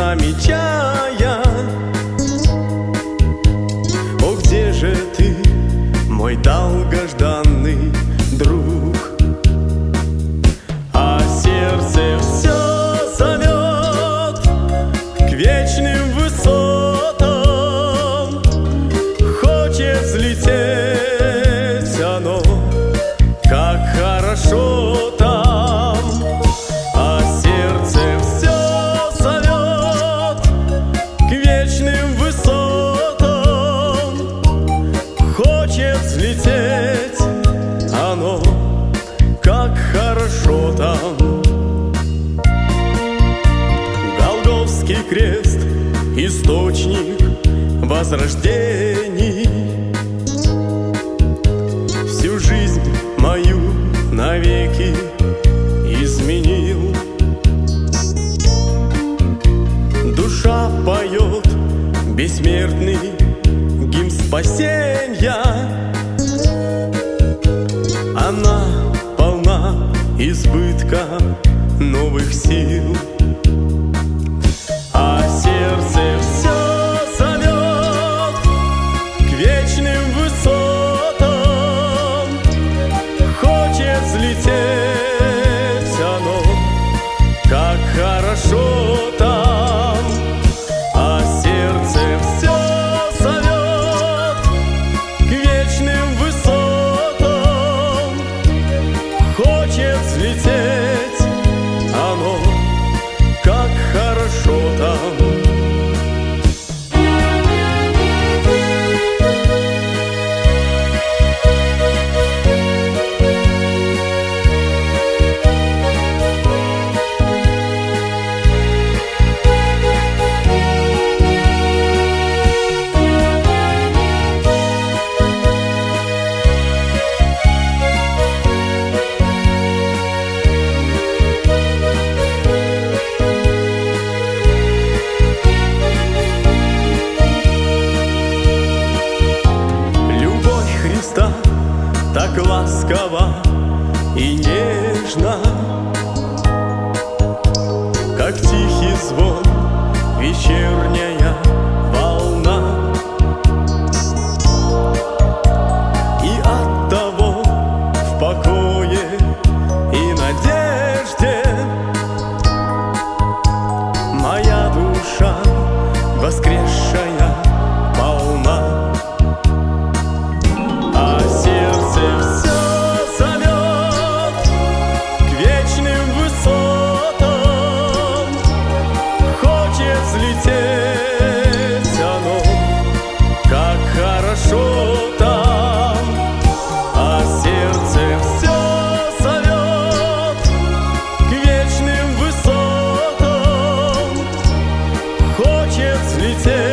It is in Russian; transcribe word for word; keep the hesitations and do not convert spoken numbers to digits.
замечая. О, где же ты, мой долгожданный друг? А сердце все зовет к вечным высотам, хочет взлететь оно, как хорошо там. А сердце все зовет к вечным высотам, хочет взлететь оно, как хорошо там. Голгофский крест — источник возрождений, всю жизнь мою навеки изменил. Душа поет бессмертный гимн спасенья, она полна избытка новых сил. А сердце все зовет к вечным высотам, хочет взлететь оно, как хорошо там. А сердце все зовет к вечным высотам, хочет взлететь оно, как хорошо там. Так ласково и нежно, как тихий звон, вечерняя волна. И оттого в покое и надежде моя душа воскресшая полна. Взлететь оно, как хорошо там. А сердце все зовет к вечным высотам, хочет взлететь